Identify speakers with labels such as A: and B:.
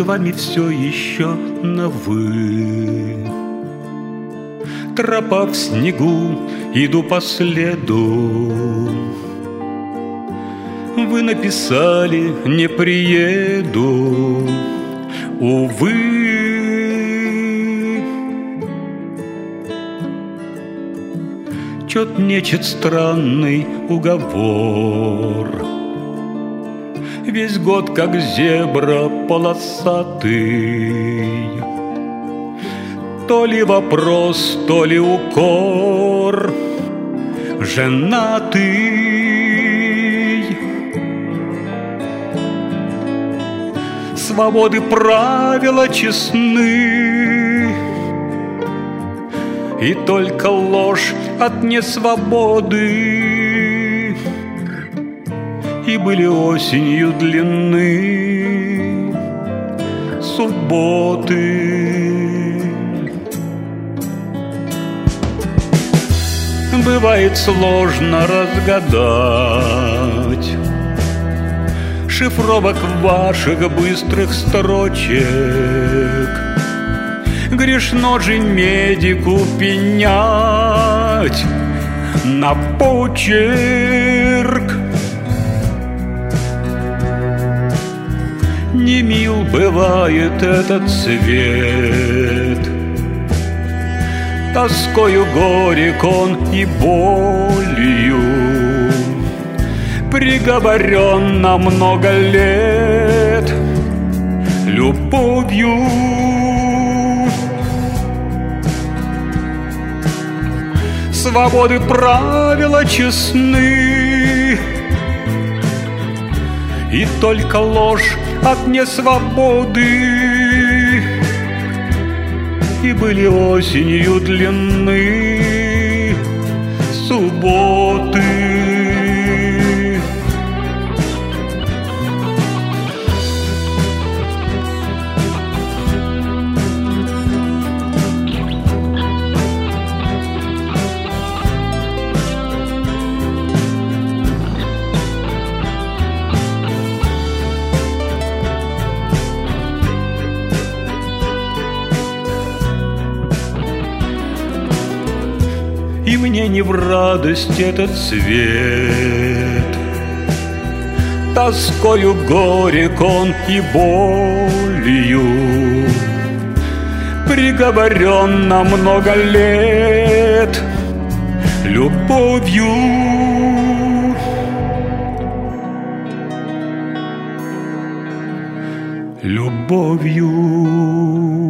A: вами все еще на «вы». Тропа в снегу, иду по следу. Вы написали: не приеду, увы. Чет нечет странный уговор. Весь год как зебра полосатый. То ли вопрос, то ли укор. Женатый. Свободы правила честны, и только ложь от несвободы. И были осенью длинны субботы. Бывает сложно разгадать шифровок ваших быстрых строчек. Грешно же медику пенять на почерк. Не мил бывает этот свет, тоскою горек он и болью. Приговорен на много лет любовью. Свободы правила честны, и только ложь от несвободы. И были осенью длинны субботы. И мне не в радость этот свет, тоскою горек он и болью. Приговорен на много лет любовью. Любовью.